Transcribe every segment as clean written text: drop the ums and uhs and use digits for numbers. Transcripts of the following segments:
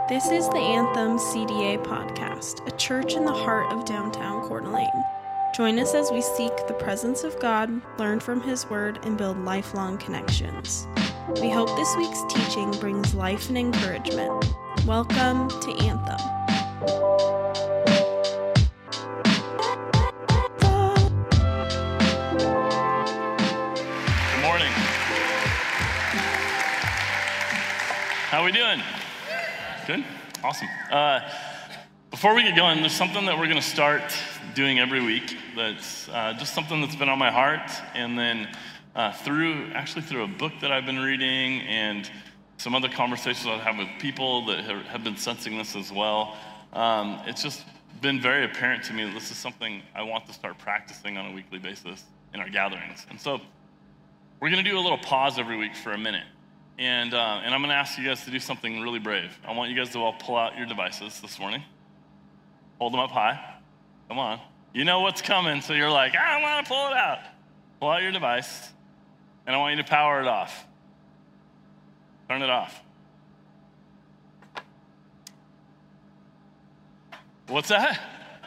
This is the Anthem CDA podcast, a church in the heart of downtown Coeur d'Alene. Join us as we seek the presence of God, learn from His Word, and build lifelong connections. We hope this week's teaching brings life and encouragement. Welcome to Anthem. Good morning. How are we doing? Good? Awesome. Before we get going, there's something that we're going to start doing every week that's just something that's been on my heart, and then through a book that I've been reading and some other conversations I've had with people that have been sensing this as well, it's just been very apparent to me that this is something I want to start practicing on a weekly basis in our gatherings. And so we're going to do a little pause every week for a minute. And I'm going to ask you guys to do something really brave. I want you guys to all pull out your devices this morning. Hold them up high. Come on. You know what's coming, so you're like, I want to pull it out. Pull out your device, and I want you to power it off. Turn it off. What's that?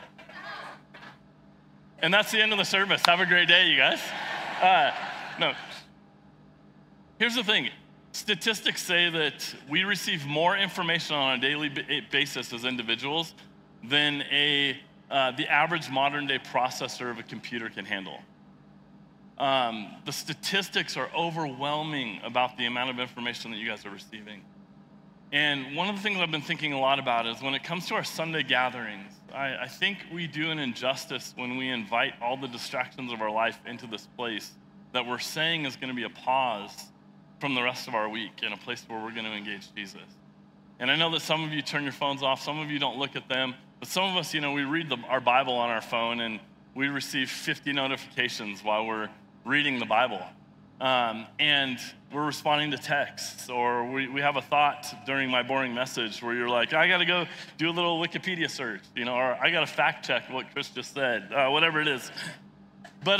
And that's the end of the service. Have a great day, you guys. No. Here's the thing. Statistics say that we receive more information on a daily basis as individuals than the average modern day processor of a computer can handle. The statistics are overwhelming about the amount of information that you guys are receiving. And one of the things I've been thinking a lot about is when it comes to our Sunday gatherings, I think we do an injustice when we invite all the distractions of our life into this place that we're saying is going to be a pause from the rest of our week in a place where we're going to engage Jesus. And I know that some of you turn your phones off, some of you don't look at them, but some of us, we read our Bible on our phone and we receive 50 notifications while we're reading the Bible. And we're responding to texts, or we have a thought during my boring message where you're like, I got to go do a little Wikipedia search, or I got to fact check what Chris just said, whatever it is. But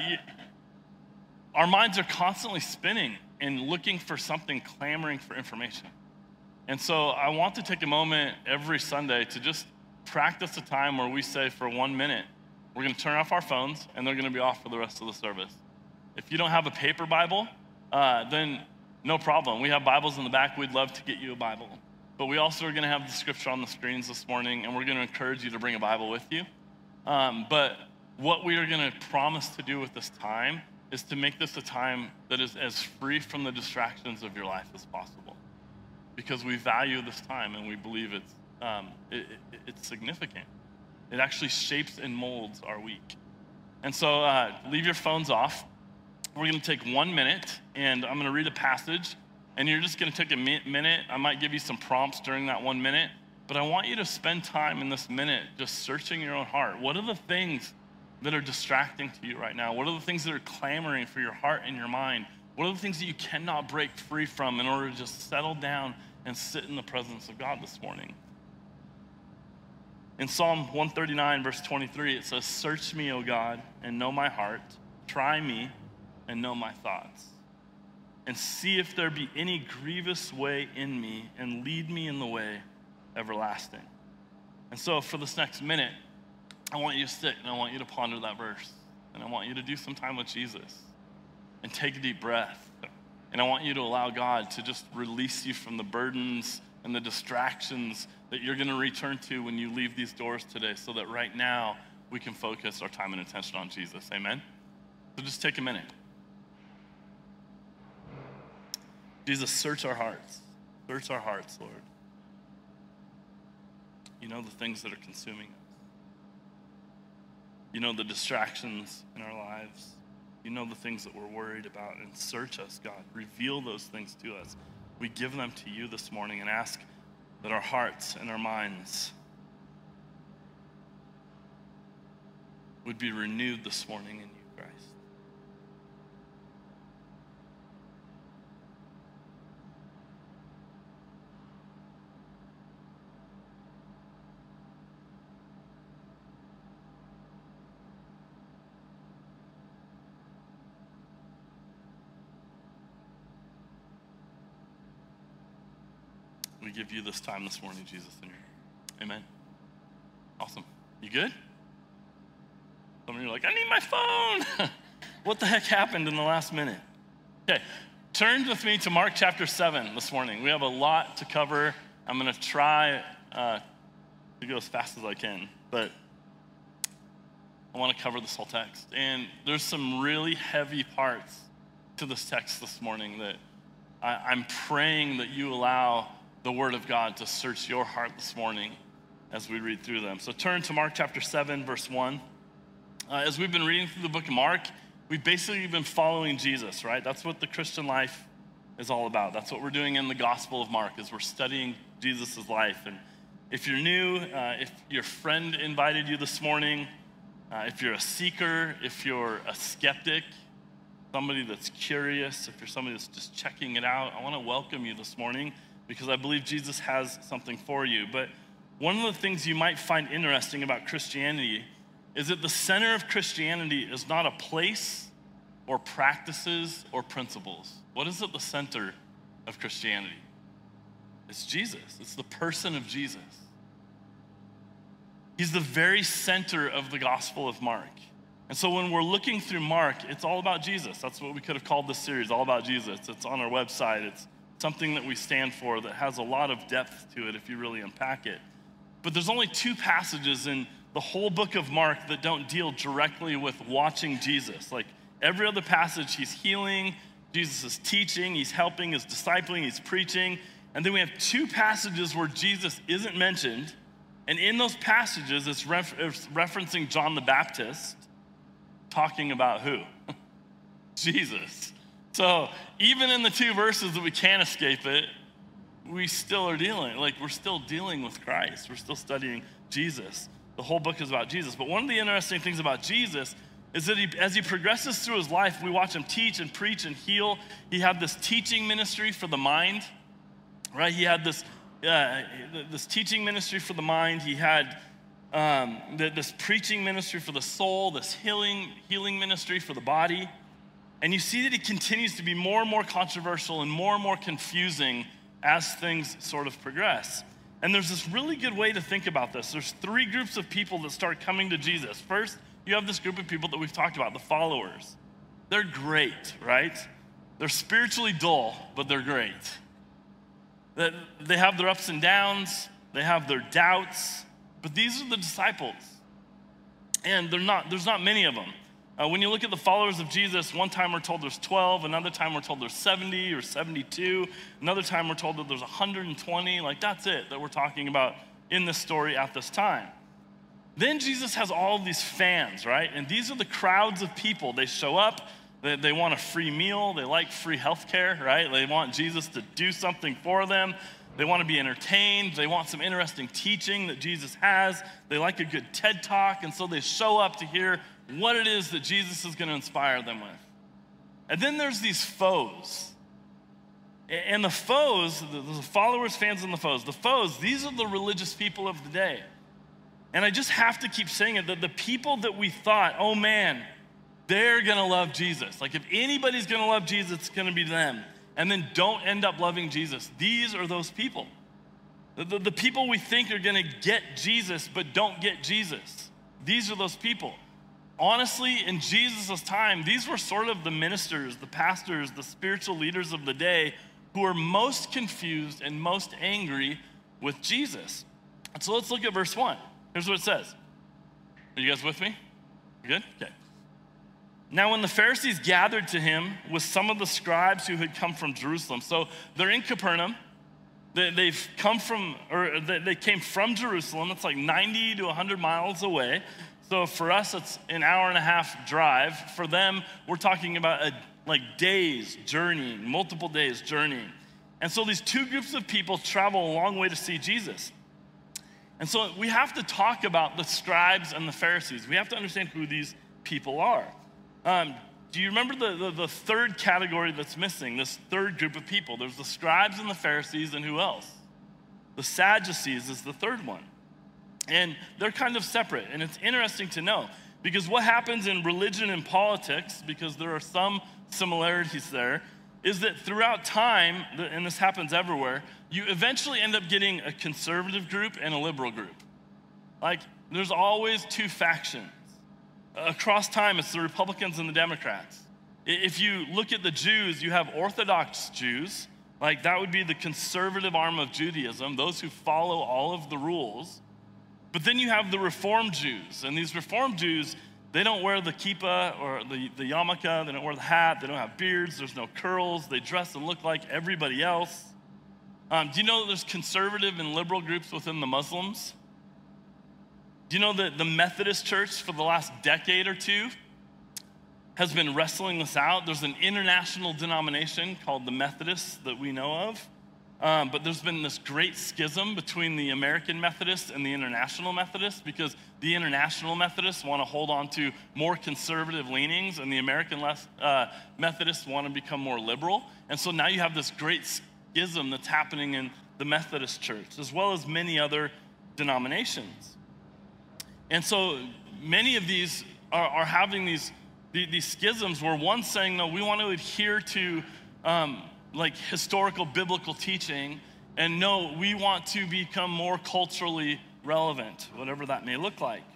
our minds are constantly spinning and looking for something, clamoring for information. And so I want to take a moment every Sunday to just practice a time where we say for 1 minute, we're going to turn off our phones and they're going to be off for the rest of the service. If you don't have a paper Bible, then no problem. We have Bibles in the back. We'd love to get you a Bible. But we also are going to have the scripture on the screens this morning, and we're going to encourage you to bring a Bible with you. But what we are going to promise to do with this time is to make this a time that is as free from the distractions of your life as possible. Because we value this time and we believe it's significant. It actually shapes and molds our week. And so leave your phones off. We're going to take 1 minute, and I'm going to read a passage, and you're just going to take a minute. I might give you some prompts during that 1 minute, but I want you to spend time in this minute just searching your own heart. What are the things that are distracting to you right now? What are the things that are clamoring for your heart and your mind? What are the things that you cannot break free from in order to just settle down and sit in the presence of God this morning? In Psalm 139, verse 23, it says, "Search me, O God, and know my heart. Try me and know my thoughts. And see if there be any grievous way in me, and lead me in the way everlasting." And so for this next minute, I want you to sit and I want you to ponder that verse. And I want you to do some time with Jesus and take a deep breath. And I want you to allow God to just release you from the burdens and the distractions that you're going to return to when you leave these doors today, so that right now we can focus our time and attention on Jesus. Amen? So just take a minute. Jesus, search our hearts. Search our hearts, Lord. You know the things that are consuming us. You know the distractions in our lives. You know the things that we're worried about. And search us, God. Reveal those things to us. We give them to you this morning and ask that our hearts and our minds would be renewed this morning in you, Christ. We give you this time this morning, Jesus. Amen. Awesome. You good? Some of you are like, I need my phone. What the heck happened in the last minute? Okay, turn with me to Mark chapter 7 this morning. We have a lot to cover. I'm going to try to go as fast as I can, but I want to cover this whole text. And there's some really heavy parts to this text this morning that I'm praying that you allow the Word of God to search your heart this morning as we read through them. So turn to Mark chapter 7, verse 1. As we've been reading through the book of Mark, we've basically been following Jesus, right? That's what the Christian life is all about. That's what we're doing in the Gospel of Mark, is we're studying Jesus' life. And if you're new, if your friend invited you this morning, if you're a seeker, if you're a skeptic, somebody that's curious, if you're somebody that's just checking it out, I want to welcome you this morning because I believe Jesus has something for you. But one of the things you might find interesting about Christianity is that the center of Christianity is not a place or practices or principles. What is at the center of Christianity? It's Jesus. It's the person of Jesus. He's the very center of the Gospel of Mark. And so when we're looking through Mark, it's all about Jesus. That's what we could have called this series, All About Jesus. It's on our website. It's something that we stand for that has a lot of depth to it if you really unpack it. But there's only 2 passages in the whole book of Mark that don't deal directly with watching Jesus. Like every other passage, he's healing, Jesus is teaching, he's helping, he's discipling, he's preaching. And then we have 2 passages where Jesus isn't mentioned. And in those passages, it's referencing John the Baptist, talking about who? Jesus. So even in the 2 verses that we can't escape it, we still are dealing, we're still dealing with Christ. We're still studying Jesus. The whole book is about Jesus. But one of the interesting things about Jesus is that as he progresses through his life, we watch him teach and preach and heal. He had this teaching ministry for the mind, right? He had this teaching ministry for the mind. He had this preaching ministry for the soul, this healing ministry for the body. And you see that he continues to be more and more controversial and more confusing as things sort of progress. And there's this really good way to think about this. There's 3 groups of people that start coming to Jesus. First, you have this group of people that we've talked about, the followers. They're great, right? They're spiritually dull, but they're great. They have their ups and downs, they have their doubts, but these are the disciples. And there's not many of them. When you look at the followers of Jesus, one time we're told there's 12, another time we're told there's 70 or 72, another time we're told that there's 120. Like that's it that we're talking about in this story at this time. Then Jesus has all of these fans, right? And these are the crowds of people. They show up, they want a free meal, they like free healthcare, right? They want Jesus to do something for them. They want to be entertained. They want some interesting teaching that Jesus has. They like a good TED Talk, and so they show up to hear what it is that Jesus is going to inspire them with. And then there's these foes. And the foes, the followers, fans, and the foes, these are the religious people of the day. And I just have to keep saying it, that the people that we thought, oh man, they're going to love Jesus. Like if anybody's going to love Jesus, it's going to be them. And then don't end up loving Jesus. These are those people. The people we think are going to get Jesus but don't get Jesus. These are those people. Honestly, in Jesus' time, these were sort of the ministers, the pastors, the spiritual leaders of the day who were most confused and most angry with Jesus. And so let's look at verse 1. Here's what it says. Are you guys with me? You good? Okay. Now, when the Pharisees gathered to him with some of the scribes who had come from Jerusalem, so they're in Capernaum. They came from Jerusalem. It's like 90 to 100 miles away. So for us, it's an hour and a half drive. For them, we're talking about days journeying, multiple days journeying. And so these 2 groups of people travel a long way to see Jesus. And so we have to talk about the scribes and the Pharisees. We have to understand who these people are. Do you remember the third category that's missing, this third group of people? There's the scribes and the Pharisees, and who else? The Sadducees is the third one. And they're kind of separate, and it's interesting to know, because what happens in religion and politics, because there are some similarities there, is that throughout time, and this happens everywhere, you eventually end up getting a conservative group and a liberal group. Like, there's always two factions. Across time, it's the Republicans and the Democrats. If you look at the Jews, you have Orthodox Jews, like that would be the conservative arm of Judaism, those who follow all of the rules. But then you have the Reformed Jews, and these Reformed Jews, they don't wear the kippah or the yarmulke, they don't wear the hat, they don't have beards, there's no curls, they dress and look like everybody else. Do you know that there's conservative and liberal groups within the Muslims? Do you know that the Methodist Church for the last decade or two has been wrestling this out? There's an international denomination called the Methodists that we know of. But there's been this great schism between the American Methodists and the International Methodists because the International Methodists want to hold on to more conservative leanings and the American Methodists want to become more liberal. And so now you have this great schism that's happening in the Methodist Church as well as many other denominations. And so many of these are having these schisms where one's saying, no, we want to adhere to like historical biblical teaching, and no, we want to become more culturally relevant, whatever that may look like.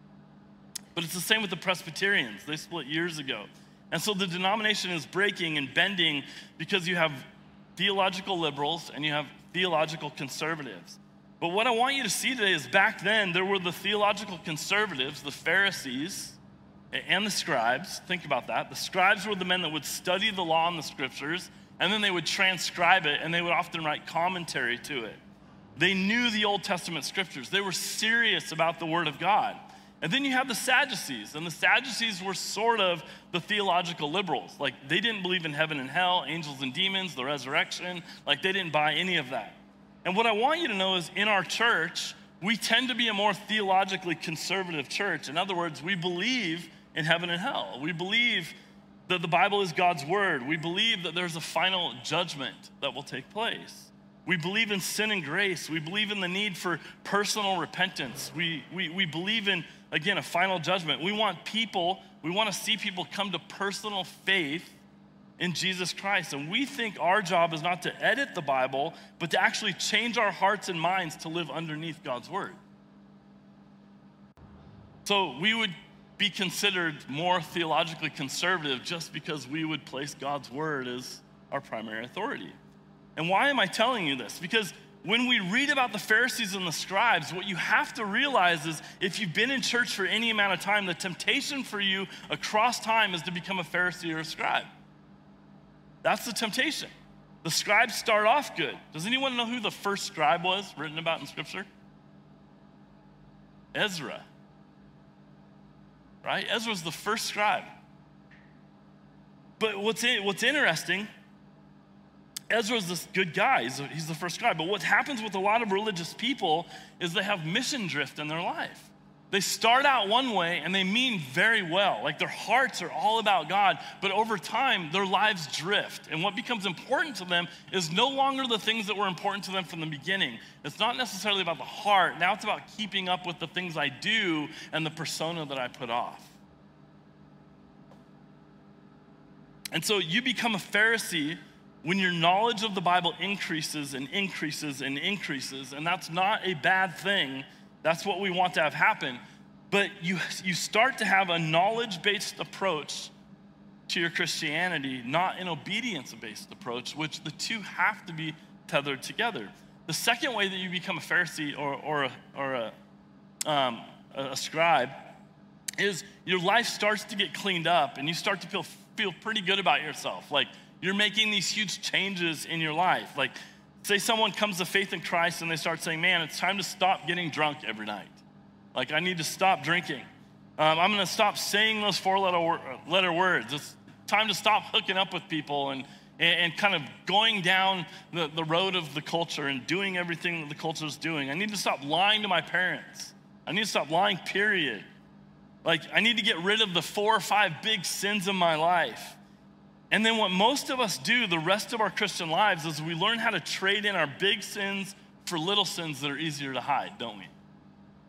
But it's the same with the Presbyterians. They split years ago. And so the denomination is breaking and bending because you have theological liberals and you have theological conservatives. But what I want you to see today is back then, there were the theological conservatives, the Pharisees, and the scribes. Think about that. The scribes were the men that would study the law and the scriptures, and then they would transcribe it, and they would often write commentary to it. They knew the Old Testament scriptures. They were serious about the Word of God. And then you have the Sadducees, and the Sadducees were sort of the theological liberals. Like, they didn't believe in heaven and hell, angels and demons, the resurrection. Like, they didn't buy any of that. And what I want you to know is in our church, we tend to be a more theologically conservative church. In other words, we believe in heaven and hell. We believe that the Bible is God's word. We believe that there's a final judgment that will take place. We believe in sin and grace. We believe in the need for personal repentance. We believe in, again, a final judgment. We want to see people come to personal faith in Jesus Christ. And we think our job is not to edit the Bible, but to actually change our hearts and minds to live underneath God's word. So we would be considered more theologically conservative just because we would place God's word as our primary authority. And why am I telling you this? Because when we read about the Pharisees and the scribes, what you have to realize is if you've been in church for any amount of time, the temptation for you across time is to become a Pharisee or a scribe. That's the temptation. The scribes start off good. Does anyone know who the first scribe was written about in Scripture? Ezra. Right? Ezra's the first scribe. But what's interesting, Ezra's this good guy. He's the first scribe. But what happens with a lot of religious people is they have mission drift in their life. They start out one way and they mean very well. Like their hearts are all about God, but over time, their lives drift. And what becomes important to them is no longer the things that were important to them from the beginning. It's not necessarily about the heart. Now it's about keeping up with the things I do and the persona that I put off. And so you become a Pharisee when your knowledge of the Bible increases and increases and increases, and that's not a bad thing. That's what we want to have happen. But you start to have a knowledge-based approach to your Christianity, not an obedience-based approach, which the two have to be tethered together. The second way that you become a Pharisee or a scribe is your life starts to get cleaned up and you start to feel pretty good about yourself. Like you're making these huge changes in your life. Like say someone comes to faith in Christ and they start saying, man, it's time to stop getting drunk every night. Like I need to stop drinking. I'm gonna stop saying those four-letter words. It's time to stop hooking up with people and kind of going down the road of the culture and doing everything that the culture is doing. I need to stop lying to my parents. I need to stop lying, period. Like I need to get rid of the 4 or 5 big sins in my life. And then what most of us do the rest of our Christian lives is we learn how to trade in our big sins for little sins that are easier to hide, don't we?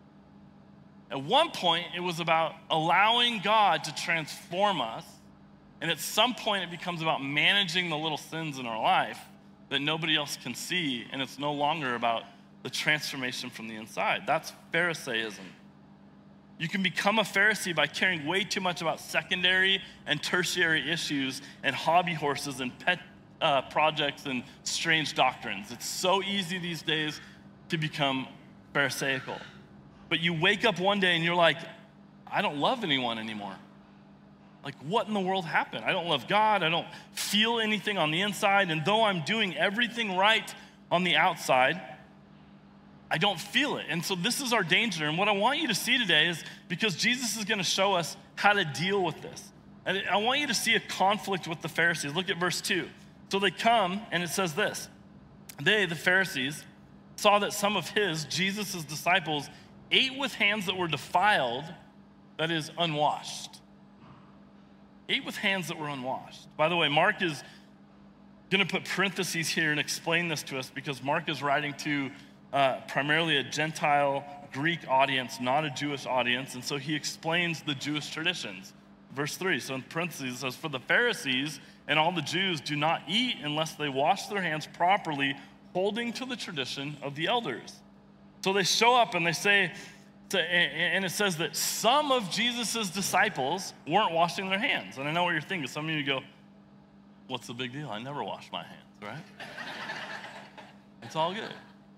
At one point, it was about allowing God to transform us And at some point, it becomes about managing the little sins in our life that nobody else can see, and it's no longer about the transformation from the inside. That's Pharisaism. You can become a Pharisee by caring way too much about secondary and tertiary issues and hobby horses and pet projects and strange doctrines. It's so easy these days to become Pharisaical. But you wake up one day and you're like, I don't love anyone anymore. Like, what in the world happened? I don't love God. I don't feel anything on the inside. And though I'm doing everything right on the outside, I don't feel it. And so this is our danger. And what I want you to see today is, because Jesus is going to show us how to deal with this. And I want you to see a conflict with the Pharisees. Look at verse 2. So they come, and it says this. They, the Pharisees, saw that some of Jesus' disciples, ate with hands that were defiled, that is, unwashed. Ate with hands that were unwashed. By the way, Mark is going to put parentheses here and explain this to us, because Mark is writing to primarily a Gentile Greek audience, not a Jewish audience, and so he explains the Jewish traditions. Verse 3, so in parentheses it says, for the Pharisees and all the Jews do not eat unless they wash their hands properly, holding to the tradition of the elders. So they show up and they say, and it says that some of Jesus' disciples weren't washing their hands. And I know what you're thinking. Some of you go, what's the big deal? I never wash my hands, right? It's all good.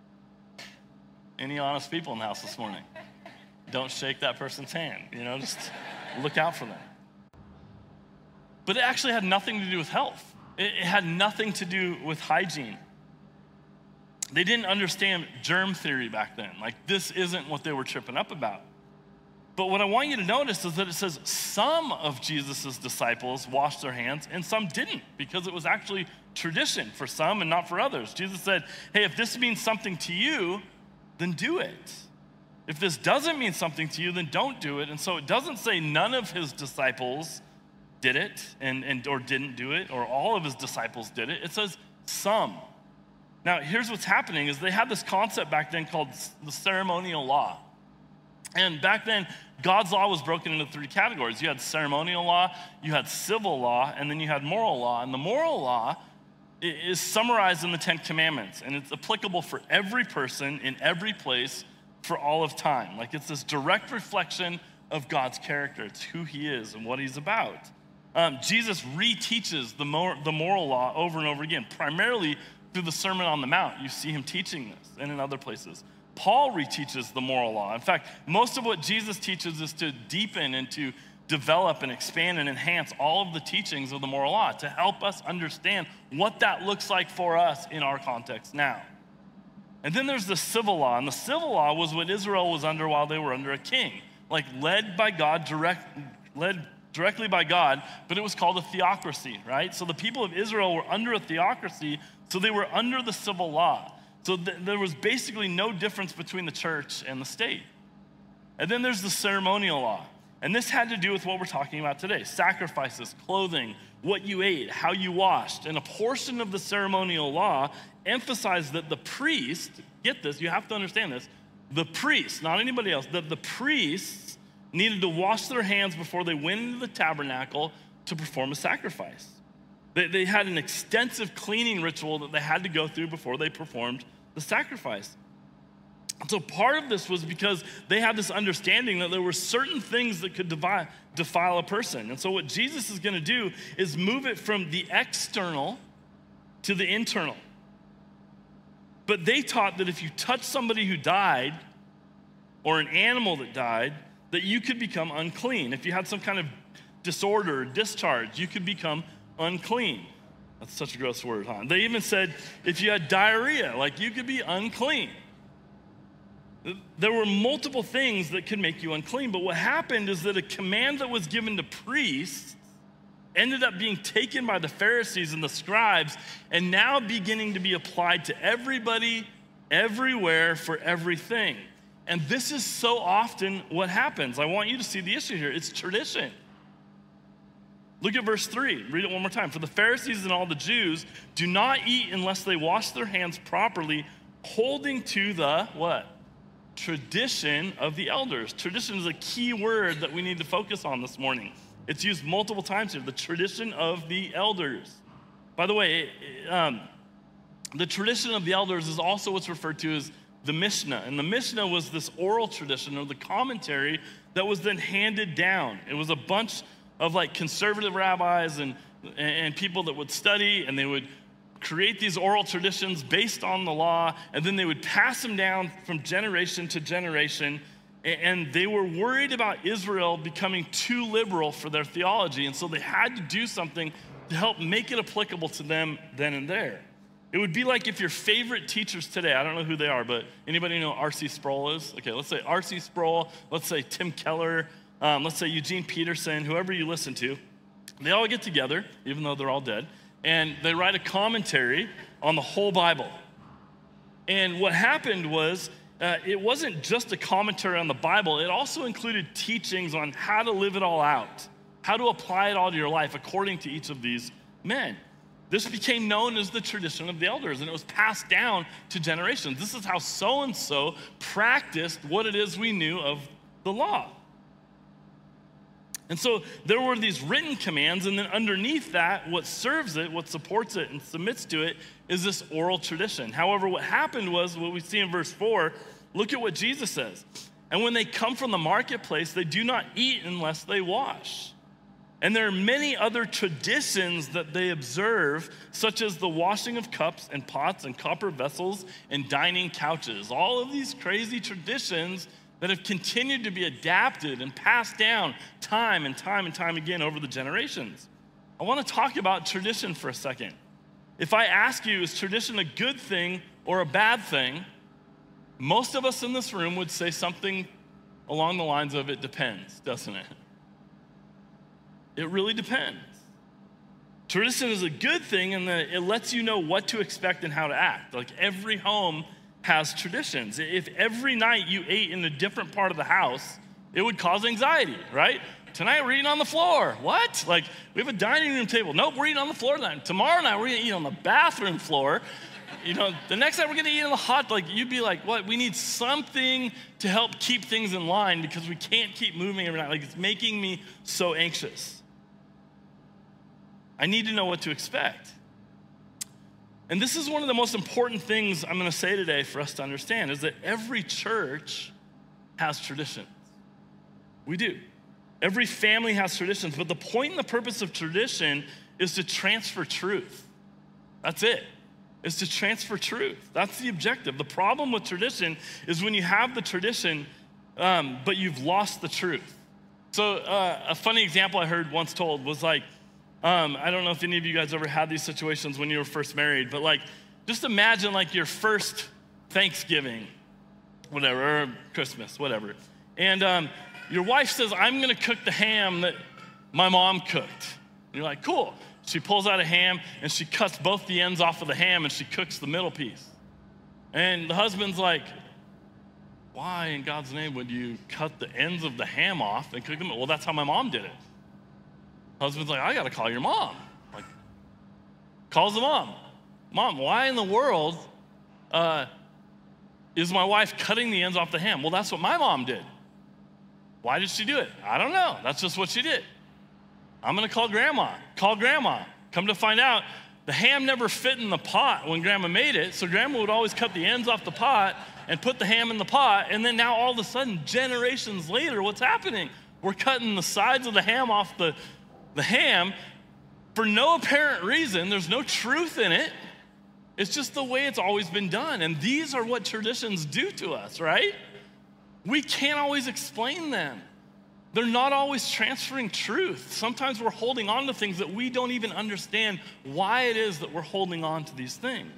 Any honest people in the house this morning? Don't shake that person's hand, just look out for them. But it actually had nothing to do with health. It had nothing to do with hygiene. They didn't understand germ theory back then. Like, this isn't what they were tripping up about. But what I want you to notice is that it says some of Jesus' disciples washed their hands and some didn't, because it was actually tradition for some and not for others. Jesus said, hey, if this means something to you, then do it. If this doesn't mean something to you, then don't do it. And so it doesn't say none of his disciples did it or didn't do it, or all of his disciples did it. It says some. Now, here's what's happening is they had this concept back then called the ceremonial law. And back then, God's law was broken into three categories. You had ceremonial law, you had civil law, and then you had moral law. And the moral law is summarized in the Ten Commandments, and it's applicable for every person in every place for all of time. Like, it's this direct reflection of God's character. It's who he is and what he's about. Jesus reteaches the moral law over and over again, primarily through the Sermon on the Mount. You see him teaching this, and in other places. Paul reteaches the moral law. In fact, most of what Jesus teaches is to deepen and to develop and expand and enhance all of the teachings of the moral law to help us understand what that looks like for us in our context now. And then there's the civil law, and the civil law was what Israel was under while they were under a king, like led by God, led directly by God, but it was called a theocracy, right? So the people of Israel were under a theocracy, so they were under the civil law. So there was basically no difference between the church and the state. And then there's the ceremonial law. And this had to do with what we're talking about today: sacrifices, clothing, what you ate, how you washed. And a portion of the ceremonial law emphasized that the priest, get this, you have to understand this, the priest, not anybody else, that the priests needed to wash their hands before they went into the tabernacle to perform a sacrifice. They had an extensive cleaning ritual that they had to go through before they performed the sacrifice. So part of this was because they had this understanding that there were certain things that could defile a person. And so what Jesus is going to do is move it from the external to the internal. But they taught that if you touch somebody who died or an animal that died, that you could become unclean. If you had some kind of disorder or discharge, you could become unclean. That's such a gross word, huh? They even said if you had diarrhea, like, you could be unclean. There were multiple things that could make you unclean, but what happened is that a command that was given to priests ended up being taken by the Pharisees and the scribes and now beginning to be applied to everybody, everywhere, for everything. And this is so often what happens. I want you to see the issue here. It's tradition. Look at verse 3. Read it one more time. For the Pharisees and all the Jews do not eat unless they wash their hands properly, holding to the what? Tradition of the elders. Tradition is a key word that we need to focus on this morning. It's used multiple times here, the tradition of the elders. By the way, the tradition of the elders is also what's referred to as the Mishnah. And the Mishnah was this oral tradition or the commentary that was then handed down. It was a bunch of like conservative rabbis and people that would study, and they would create these oral traditions based on the law, and then they would pass them down from generation to generation. And they were worried about Israel becoming too liberal for their theology, and so they had to do something to help make it applicable to them then and there. It would be like if your favorite teachers today, I don't know who they are, but anybody know R.C. Sproul is? Okay, let's say R.C. Sproul, let's say Tim Keller, let's say Eugene Peterson, whoever you listen to. They all get together, even though they're all dead, and they write a commentary on the whole Bible. And what happened was, it wasn't just a commentary on the Bible, it also included teachings on how to live it all out, how to apply it all to your life according to each of these men. This became known as the tradition of the elders, and it was passed down to generations. This is how so-and-so practiced what it is we knew of the law. And so there were these written commands, and then underneath that, what serves it, what supports it, and submits to it is this oral tradition. However, what happened was, what we see in verse 4, look at what Jesus says. And when they come from the marketplace, they do not eat unless they wash. And there are many other traditions that they observe, such as the washing of cups and pots and copper vessels and dining couches. All of these crazy traditions that have continued to be adapted and passed down time and time and time again over the generations. I want to talk about tradition for a second. If I ask you, is tradition a good thing or a bad thing? Most of us in this room would say something along the lines of, it depends, doesn't it? It really depends. Tradition is a good thing in that it lets you know what to expect and how to act. Like every home has traditions. If every night you ate in a different part of the house, it would cause anxiety, right? Tonight we're eating on the floor. What? Like we have a dining room table. Nope, we're eating on the floor tonight. Tomorrow night we're gonna eat on the bathroom floor. You know, the next night we're gonna eat in the hot, like you'd be like, what? We need something to help keep things in line because we can't keep moving every night. Like it's making me so anxious. I need to know what to expect. And this is one of the most important things I'm going to say today for us to understand is that every church has traditions. We do. Every family has traditions, but the point and the purpose of tradition is to transfer truth. That's it. It's to transfer truth. That's the objective. The problem with tradition is when you have the tradition, but you've lost the truth. So a funny example I heard once told was like, I don't know if any of you guys ever had these situations when you were first married, but like, just imagine like your first Thanksgiving, whatever, or Christmas, whatever. And your wife says, I'm gonna cook the ham that my mom cooked. And you're like, cool. She pulls out a ham and she cuts both the ends off of the ham and she cooks the middle piece. And the husband's like, why in God's name would you cut the ends of the ham off and cook them? Well, that's how my mom did it. Husband's like, I gotta call your mom. Like, calls the mom. Mom, why in the world is my wife cutting the ends off the ham? Well, that's what my mom did. Why did she do it? I don't know. That's just what she did. I'm gonna call grandma. Call grandma. Come to find out, the ham never fit in the pot when grandma made it, so grandma would always cut the ends off the pot and put the ham in the pot, and then now all of a sudden, generations later, what's happening? We're cutting the sides of the ham off the ham for no apparent reason. There's no truth in it. It's just the way it's always been done. And these are what traditions do to us, right? We can't always explain them. They're not always transferring truth. Sometimes we're holding on to things that we don't even understand why it is that we're holding on to these things.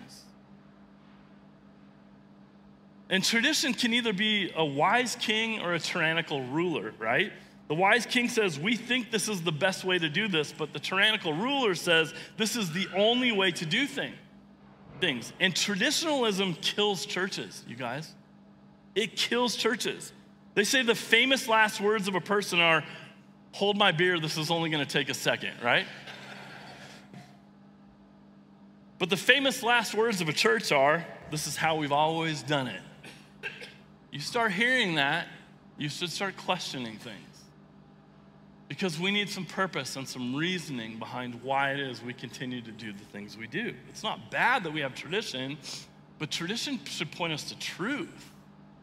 And tradition can either be a wise king or a tyrannical ruler, right? The wise king says, we think this is the best way to do this, but the tyrannical ruler says, this is the only way to do things. And traditionalism kills churches, you guys. It kills churches. They say the famous last words of a person are, hold my beer, this is only gonna take a second, right? But the famous last words of a church are, this is how we've always done it. You start hearing that, you should start questioning things. because we need some purpose and some reasoning behind why it is we continue to do the things we do. It's not bad that we have tradition, but tradition should point us to truth.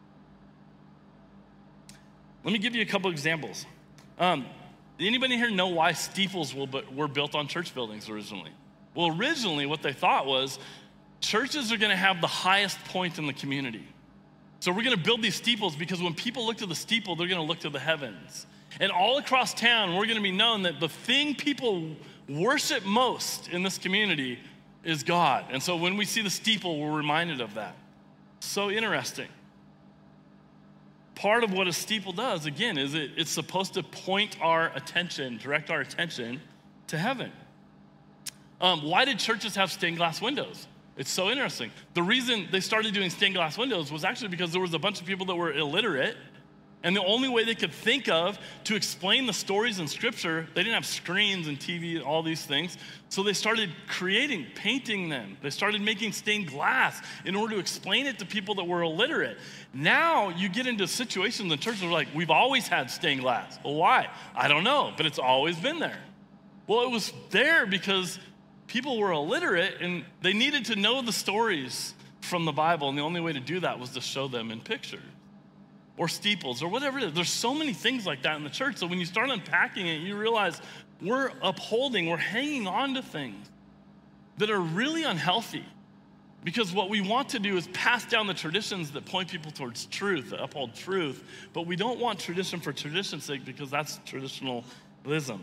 Let me give you a couple examples. Anybody here know why steeples were built on church buildings originally? Well, originally what they thought was churches are gonna have the highest point in the community. So we're gonna build these steeples because when people look to the steeple, they're gonna look to the heavens. And all across town, we're gonna be known that the thing people worship most in this community is God. And so when we see the steeple, we're reminded of that. So interesting. Part of what a steeple does, again, is it's supposed to point our attention, direct our attention to heaven. Why did churches have stained glass windows? It's so interesting. The reason they started doing stained glass windows was actually because there was a bunch of people that were illiterate, and the only way they could think of to explain the stories in Scripture, they didn't have screens and TV, all these things, so they started painting them. They started making stained glass in order to explain it to people that were illiterate. Now you get into situations in churches where like, we've always had stained glass. Well, why? I don't know, but it's always been there. Well, it was there because people were illiterate and they needed to know the stories from the Bible, and the only way to do that was to show them in pictures or steeples or whatever it is. There's so many things like that in the church. So when you start unpacking it, you realize we're hanging on to things that are really unhealthy, because what we want to do is pass down the traditions that point people towards truth, that uphold truth, but we don't want tradition for tradition's sake because that's traditionalism.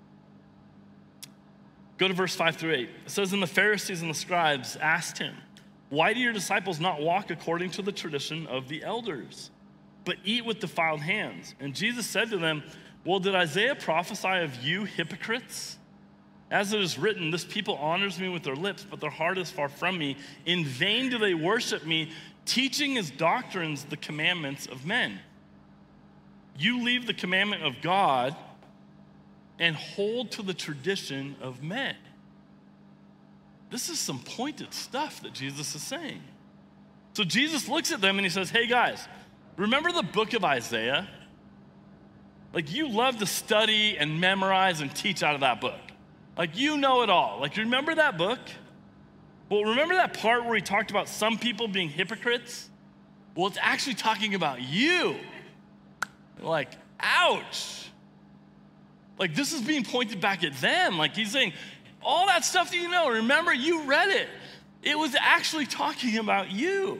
Go to verse 5-8. It says, and the Pharisees and the scribes asked him, why do your disciples not walk according to the tradition of the elders, but eat with defiled hands? And Jesus said to them, well, did Isaiah prophesy of you hypocrites? As it is written, this people honors me with their lips, but their heart is far from me. In vain do they worship me, teaching as doctrines the commandments of men. You leave the commandment of God and hold to the tradition of men. This is some pointed stuff that Jesus is saying. So Jesus looks at them and he says, hey guys, remember the book of Isaiah? Like, you love to study and memorize and teach out of that book. Like, you know it all. Like, remember that book? Well, remember that part where he talked about some people being hypocrites? Well, it's actually talking about you. Like, ouch. Like, this is being pointed back at them. Like, he's saying, all that stuff that you know, remember, you read it. It was actually talking about you.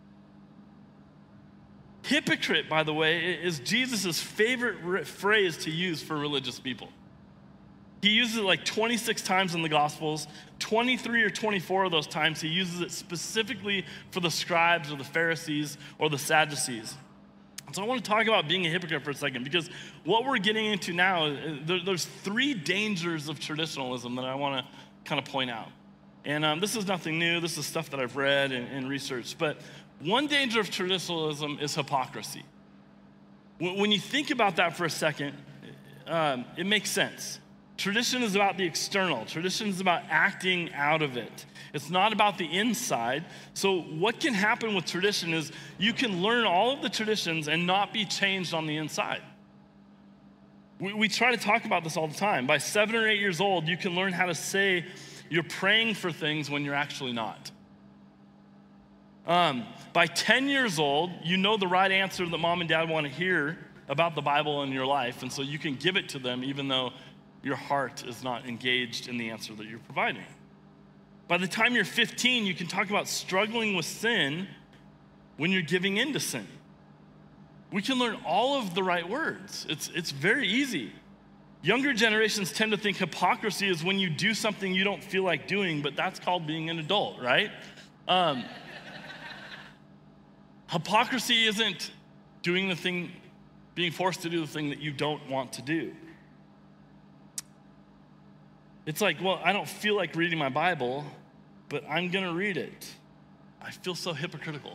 Hypocrite, by the way, is Jesus' favorite phrase to use for religious people. He uses it like 26 times in the Gospels. 23 or 24 of those times, he uses it specifically for the scribes or the Pharisees or the Sadducees. So I want to talk about being a hypocrite for a second, because what we're getting into now, there's three dangers of traditionalism that I want to kind of point out. And this is nothing new. This is stuff that I've read and researched. But one danger of traditionalism is hypocrisy. When you think about that for a second, it makes sense. Tradition is about the external. Tradition is about acting out of it. It's not about the inside. So what can happen with tradition is you can learn all of the traditions and not be changed on the inside. We try to talk about this all the time. By 7 or 8 years old, you can learn how to say you're praying for things when you're actually not. By 10 years old, you know the right answer that mom and dad want to hear about the Bible in your life, and so you can give it to them even though your heart is not engaged in the answer that you're providing. By the time you're 15, you can talk about struggling with sin when you're giving in to sin. We can learn all of the right words. It's very easy. Younger generations tend to think hypocrisy is when you do something you don't feel like doing, but that's called being an adult, right? Hypocrisy isn't doing the thing, being forced to do the thing that you don't want to do. It's like, well, I don't feel like reading my Bible, but I'm gonna read it. I feel so hypocritical.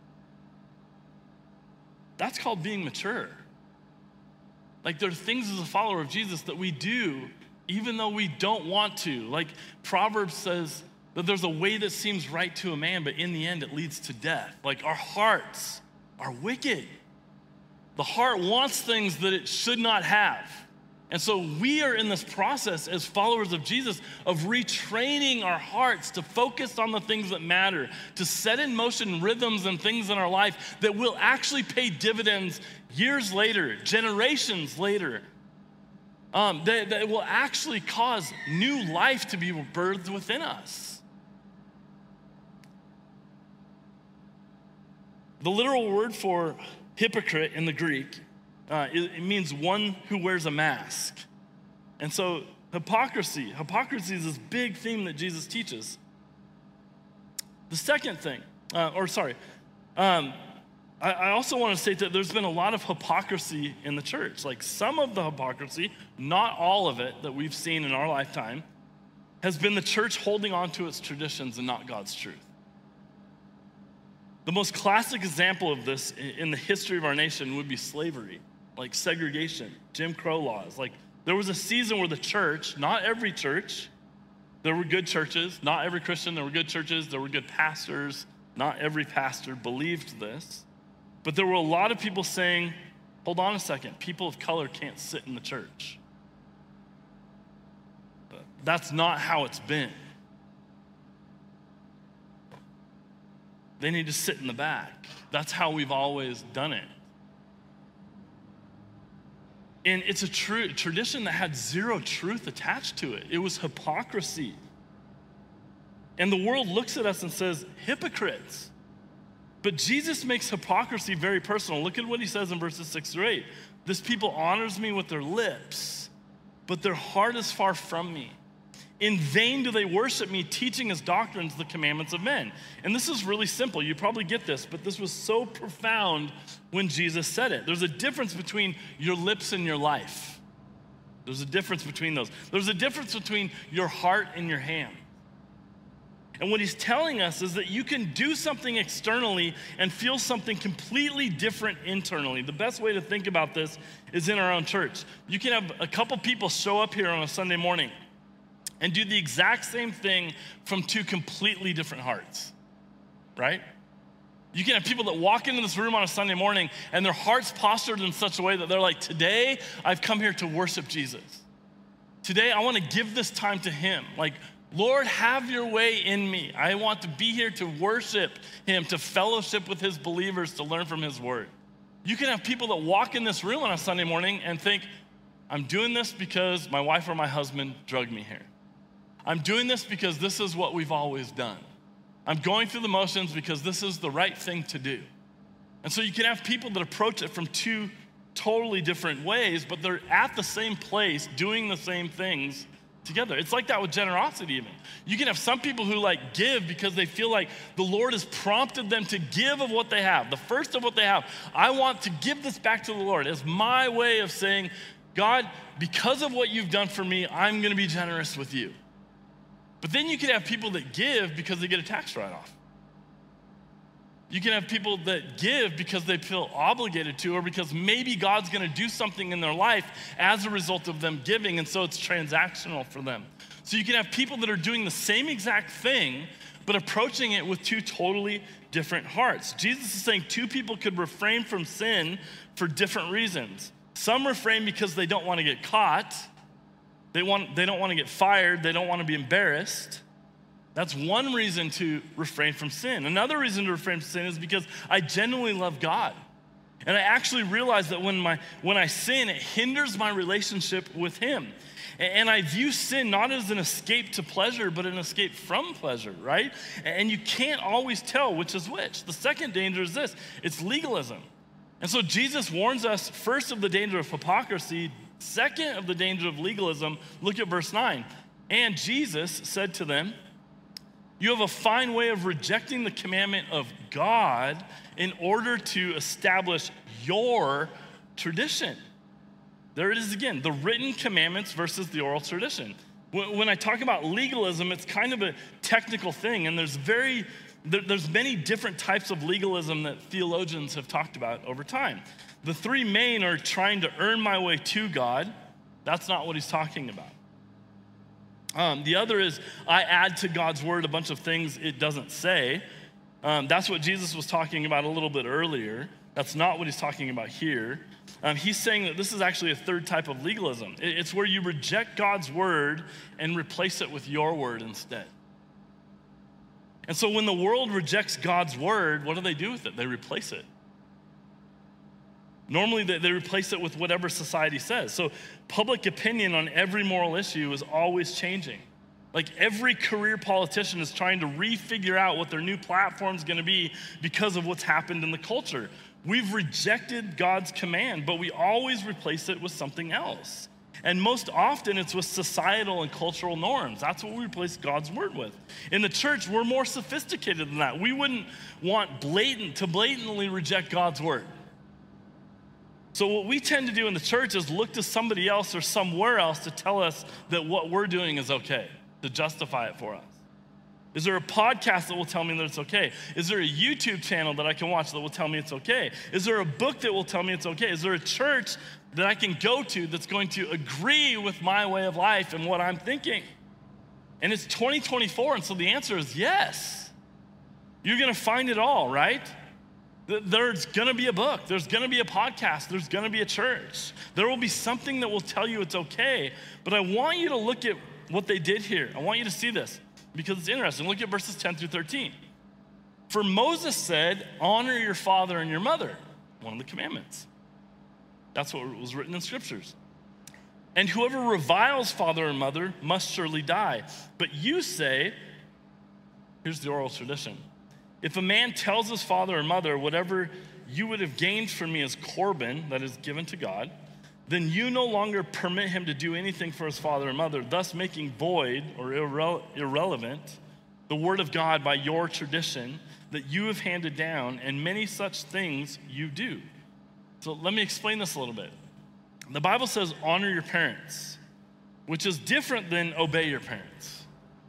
That's called being mature. Like, there are things as a follower of Jesus that we do even though we don't want to. Like, Proverbs says that there's a way that seems right to a man, but in the end it leads to death. Like, our hearts are wicked. The heart wants things that it should not have. And so we are in this process as followers of Jesus of retraining our hearts to focus on the things that matter, to set in motion rhythms and things in our life that will actually pay dividends years later, generations later, that will actually cause new life to be birthed within us. The literal word for hypocrite in the Greek, it means one who wears a mask. And so hypocrisy is this big theme that Jesus teaches. The second thing, I also want to state that there's been a lot of hypocrisy in the church. Like some of the hypocrisy, not all of it that we've seen in our lifetime, has been the church holding on to its traditions and not God's truth. The most classic example of this in the history of our nation would be slavery, like segregation, Jim Crow laws. Like there was a season where the church, not every church, there were good churches, not every Christian, there were good churches, there were good pastors, not every pastor believed this. But there were a lot of people saying, hold on a second, people of color can't sit in the church. That's not how it's been. They need to sit in the back. That's how we've always done it. And it's a tradition that had zero truth attached to it. It was hypocrisy. And the world looks at us and says, hypocrites. But Jesus makes hypocrisy very personal. Look at what he says in verses 6 through 8. This people honors me with their lips, but their heart is far from me. In vain do they worship me, teaching as doctrines the commandments of men. And this is really simple. You probably get this, but this was so profound when Jesus said it. There's a difference between your lips and your life. There's a difference between those. There's a difference between your heart and your hand. And what he's telling us is that you can do something externally and feel something completely different internally. The best way to think about this is in our own church. You can have a couple people show up here on a Sunday morning and do the exact same thing from two completely different hearts, right? You can have people that walk into this room on a Sunday morning and their heart's postured in such a way that they're like, today I've come here to worship Jesus. Today I want to give this time to him. Like, Lord, have your way in me. I want to be here to worship him, to fellowship with his believers, to learn from his word. You can have people that walk in this room on a Sunday morning and think, I'm doing this because my wife or my husband drugged me here. I'm doing this because this is what we've always done. I'm going through the motions because this is the right thing to do. And so you can have people that approach it from two totally different ways, but they're at the same place doing the same things together. It's like that with generosity even. You can have some people who like give because they feel like the Lord has prompted them to give of what they have, the first of what they have. I want to give this back to the Lord as my way of saying, God, because of what you've done for me, I'm gonna be generous with you. But then you can have people that give because they get a tax write-off. You can have people that give because they feel obligated to, or because maybe God's gonna do something in their life as a result of them giving, and so it's transactional for them. So you can have people that are doing the same exact thing, but approaching it with two totally different hearts. Jesus is saying two people could refrain from sin for different reasons. Some refrain because they don't wanna get caught. They don't want to get fired. They don't want to be embarrassed. That's one reason to refrain from sin. Another reason to refrain from sin is because I genuinely love God. And I actually realize that when I sin, it hinders my relationship with him. And I view sin not as an escape to pleasure, but an escape from pleasure, right? And you can't always tell which is which. The second danger is this, it's legalism. And so Jesus warns us first of the danger of hypocrisy, second of the danger of legalism. Look at verse 9. And Jesus said to them, you have a fine way of rejecting the commandment of God in order to establish your tradition. There it is again, the written commandments versus the oral tradition. When I talk about legalism, it's kind of a technical thing, and there's many different types of legalism that theologians have talked about over time. The three main are trying to earn my way to God. That's not what he's talking about. The other is I add to God's word a bunch of things it doesn't say. That's what Jesus was talking about a little bit earlier. That's not what he's talking about here. He's saying that this is actually a third type of legalism. It's where you reject God's word and replace it with your word instead. And so when the world rejects God's word, what do they do with it? They replace it. Normally, they replace it with whatever society says. So public opinion on every moral issue is always changing. Like every career politician is trying to refigure out what their new platform is going to be because of what's happened in the culture. We've rejected God's command, but we always replace it with something else. And most often it's with societal and cultural norms. That's what we replace God's word with. In the church, we're more sophisticated than that. We wouldn't want blatantly reject God's word. So what we tend to do in the church is look to somebody else or somewhere else to tell us that what we're doing is okay, to justify it for us. Is there a podcast that will tell me that it's okay? Is there a YouTube channel that I can watch that will tell me it's okay? Is there a book that will tell me it's okay? Is there a church that I can go to that's going to agree with my way of life and what I'm thinking? And it's 2024, and so the answer is yes. You're gonna find it all, right? There's gonna be a book, there's gonna be a podcast, there's gonna be a church. There will be something that will tell you it's okay, but I want you to look at what they did here. I want you to see this because it's interesting. Look at verses 10 through 13. For Moses said, honor your father and your mother, one of the commandments. That's what was written in scriptures. And whoever reviles father and mother must surely die. But you say, here's the oral tradition. If a man tells his father or mother, whatever you would have gained from me is Corban, that is given to God, then you no longer permit him to do anything for his father or mother, thus making void or irrelevant the word of God by your tradition that you have handed down, and many such things you do. So let me explain this a little bit. The Bible says honor your parents, which is different than obey your parents.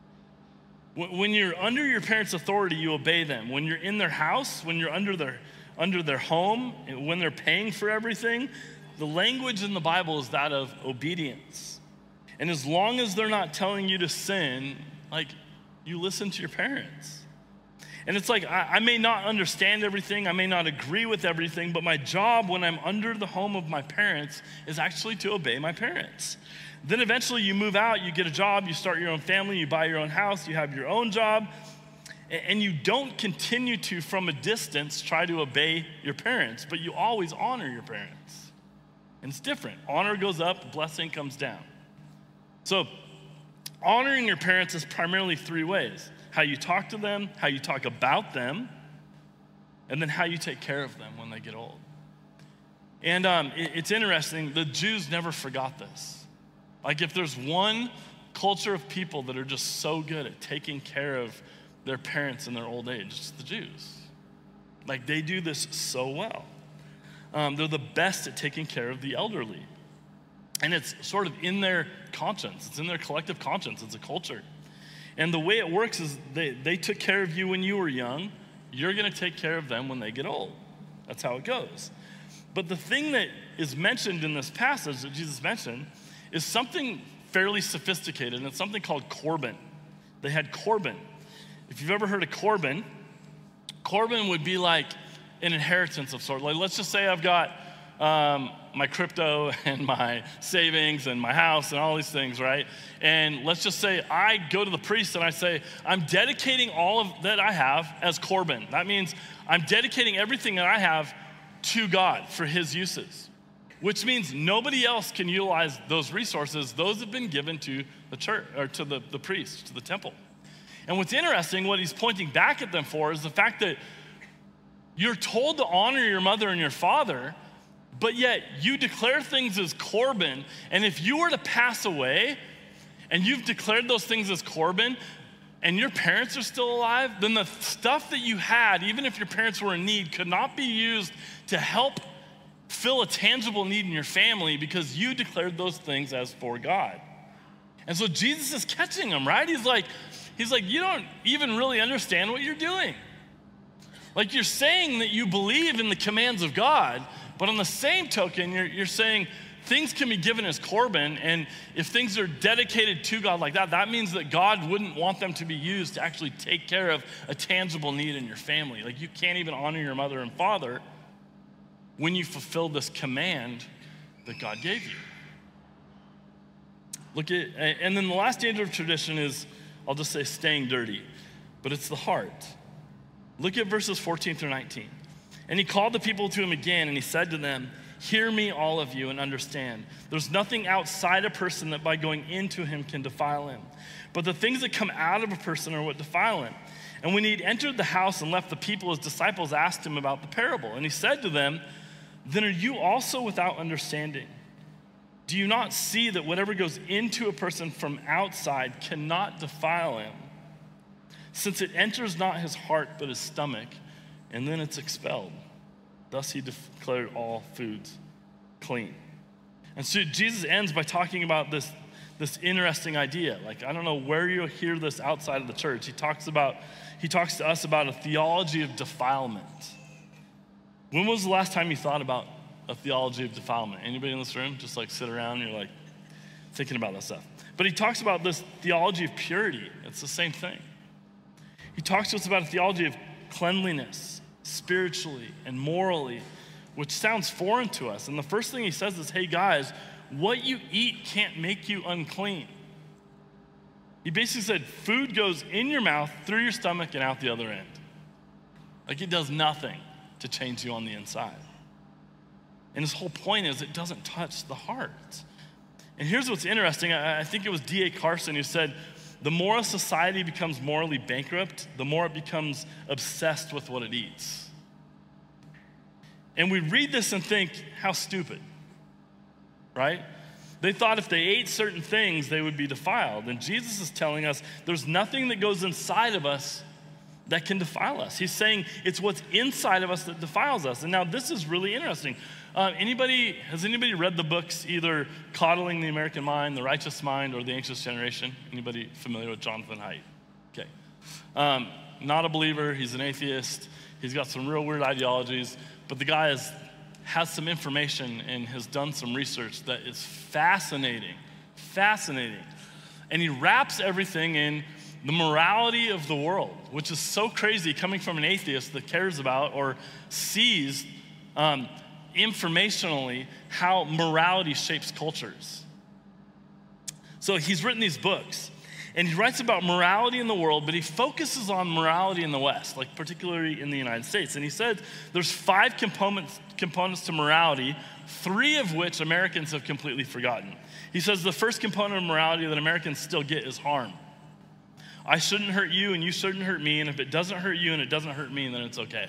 When you're under your parents' authority, you obey them. When you're in their house, when you're under their home, when they're paying for everything, the language in the Bible is that of obedience. And as long as they're not telling you to sin, like, you listen to your parents. And it's like, I may not understand everything, I may not agree with everything, but my job when I'm under the home of my parents is actually to obey my parents. Then eventually you move out, you get a job, you start your own family, you buy your own house, you have your own job, and you don't continue to, from a distance, try to obey your parents, but you always honor your parents. And it's different. Honor goes up, blessing comes down. So honoring your parents is primarily three ways. How you talk to them, how you talk about them, and then how you take care of them when they get old. And it's interesting, the Jews never forgot this. Like if there's one culture of people that are just so good at taking care of their parents in their old age, it's the Jews. Like they do this so well. They're the best at taking care of the elderly. And it's sort of in their conscience. It's in their collective conscience. It's a culture. And the way it works is they took care of you when you were young. You're going to take care of them when they get old. That's how it goes. But the thing that is mentioned in this passage that Jesus mentioned is something fairly sophisticated, and it's something called Corban. They had Corban. If you've ever heard of Corban, Corban would be like an inheritance of sorts. Like let's just say I've got my crypto and my savings and my house and all these things, right? And let's just say I go to the priest and I say, I'm dedicating all of that I have as Corban. That means I'm dedicating everything that I have to God for his uses, which means nobody else can utilize those resources. Those have been given to the church or to the priest, to the temple. And what's interesting, what he's pointing back at them for is the fact that you're told to honor your mother and your father, but yet you declare things as Corban, and if you were to pass away and you've declared those things as Corban and your parents are still alive, then the stuff that you had, even if your parents were in need, could not be used to help fill a tangible need in your family because you declared those things as for God. And so Jesus is catching them, right? He's like, you don't even really understand what you're doing. Like you're saying that you believe in the commands of God, but on the same token, you're saying things can be given as Corban, and if things are dedicated to God like that, that means that God wouldn't want them to be used to actually take care of a tangible need in your family. Like you can't even honor your mother and father when you fulfill this command that God gave you. And then the last danger of tradition is, I'll just say, staying dirty, but it's the heart. Look at verses 14 through 19. And he called the people to him again, and he said to them, "Hear me, all of you, and understand. There's nothing outside a person that by going into him can defile him. But the things that come out of a person are what defile him." And when he'd entered the house and left the people, his disciples asked him about the parable. And he said to them, "Then are you also without understanding? Do you not see that whatever goes into a person from outside cannot defile him, since it enters not his heart but his stomach, and then it's expelled? Thus he declared all foods clean." And so Jesus ends by talking about this interesting idea. Like, I don't know where you'll hear this outside of the church. He talks to us about a theology of defilement. When was the last time you thought about a theology of defilement? Anybody in this room just like sit around and you're like thinking about that stuff? But he talks about this theology of purity. It's the same thing. He talks to us about a theology of cleanliness, spiritually and morally, which sounds foreign to us. And the first thing he says is, hey guys, what you eat can't make you unclean. He basically said food goes in your mouth, through your stomach, and out the other end. Like, it does nothing to change you on the inside. And his whole point is it doesn't touch the heart. And here's what's interesting. I think it was D.A. Carson who said, the more a society becomes morally bankrupt, the more it becomes obsessed with what it eats. And we read this and think, how stupid, right? They thought if they ate certain things, they would be defiled. And Jesus is telling us there's nothing that goes inside of us that can defile us. He's saying it's what's inside of us that defiles us. And now this is really interesting. Has anybody read the books, either Coddling the American Mind, The Righteous Mind, or The Anxious Generation? Anybody familiar with Jonathan Haidt? Okay. Not a believer, he's an atheist. He's got some real weird ideologies, but the guy has some information and has done some research that is fascinating. And he wraps everything in the morality of the world, which is so crazy coming from an atheist that cares about or sees informationally how morality shapes cultures. So he's written these books, and he writes about morality in the world, but he focuses on morality in the West, like particularly in the United States. And he said there's 5 components to morality, 3 of which Americans have completely forgotten. He says the first component of morality that Americans still get is harm. I shouldn't hurt you and you shouldn't hurt me, and if it doesn't hurt you and it doesn't hurt me, then it's okay.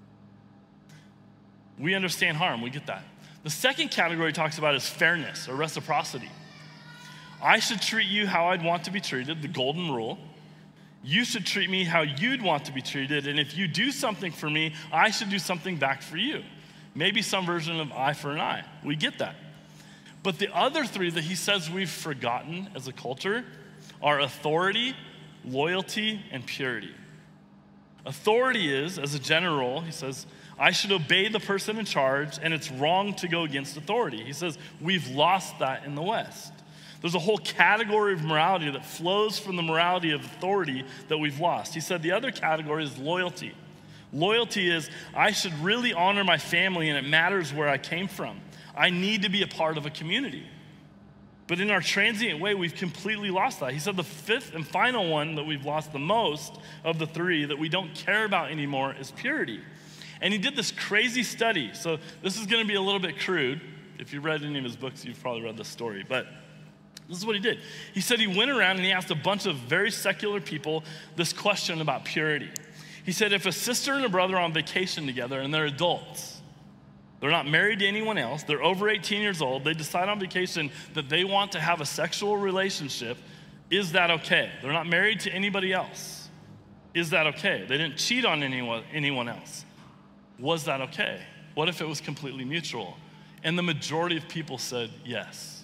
We understand harm, we get that. The second category he talks about is fairness or reciprocity. I should treat you how I'd want to be treated, the golden rule. You should treat me how you'd want to be treated, and if you do something for me, I should do something back for you. Maybe some version of eye for an eye. We get that. But the other 3 that he says we've forgotten as a culture are authority, loyalty, and purity. Authority is, as a general, he says, I should obey the person in charge, and it's wrong to go against authority. He says we've lost that in the West. There's a whole category of morality that flows from the morality of authority that we've lost. He said the other category is loyalty. Loyalty is, I should really honor my family, and it matters where I came from. I need to be a part of a community. But in our transient way, we've completely lost that. He said the 5th and final one that we've lost the most of the 3 that we don't care about anymore is purity. And he did this crazy study. So this is going to be a little bit crude. If you've read any of his books, you've probably read this story. But this is what he did. He said he went around and he asked a bunch of very secular people this question about purity. He said if a sister and a brother are on vacation together and they're adults, they're not married to anyone else, they're over 18 years old, they decide on vacation that they want to have a sexual relationship, is that okay? They're not married to anybody else. Is that okay? They didn't cheat on anyone else. Was that okay? What if it was completely mutual? And the majority of people said yes.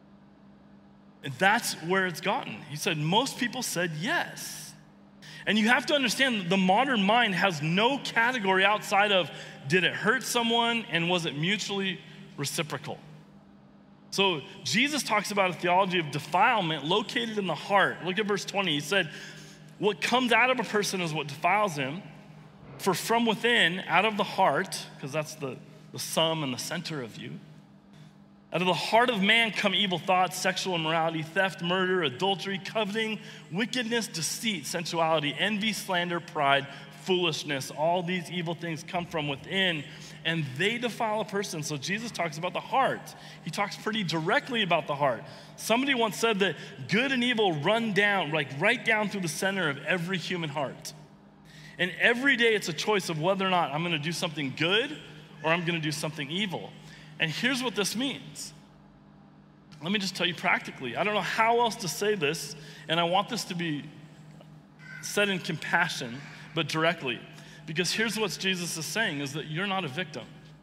And that's where it's gotten. He said most people said yes. And you have to understand that the modern mind has no category outside of did it hurt someone and was it mutually reciprocal? So Jesus talks about a theology of defilement located in the heart. Look at verse 20. He said, what comes out of a person is what defiles him. For from within, out of the heart, because that's the the sum and the center of you. Out of the heart of man come evil thoughts, sexual immorality, theft, murder, adultery, coveting, wickedness, deceit, sensuality, envy, slander, pride, foolishness. All these evil things come from within, and they defile a person. So Jesus talks about the heart. He talks pretty directly about the heart. Somebody once said that good and evil run down, like right down through the center of every human heart. And every day it's a choice of whether or not I'm going to do something good or I'm going to do something evil. And here's what this means. Let me just tell you practically. I don't know how else to say this, and I want this to be said in compassion, but directly. Because here's what Jesus is saying, is that you're not a victim.